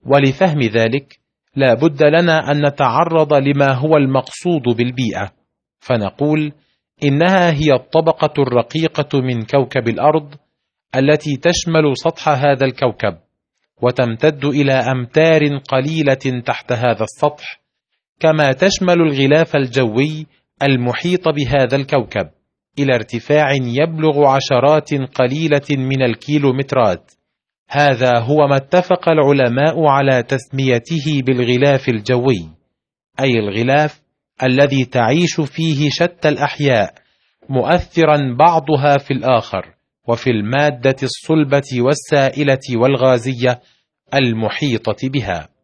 ولفهم ذلك لا بد لنا أن نتعرض لما هو المقصود بالبيئة، فنقول إنها هي الطبقة الرقيقة من كوكب الأرض التي تشمل سطح هذا الكوكب، وتمتد إلى أمتار قليلة تحت هذا السطح، كما تشمل الغلاف الجوي المحيط بهذا الكوكب إلى ارتفاع يبلغ عشرات قليلة من الكيلومترات. هذا هو ما اتفق العلماء على تسميته بالغلاف الجوي، أي الغلاف الذي تعيش فيه شتى الأحياء، مؤثرا بعضها في الآخر، وفي المادة الصلبة والسائلة والغازية المحيطة بها.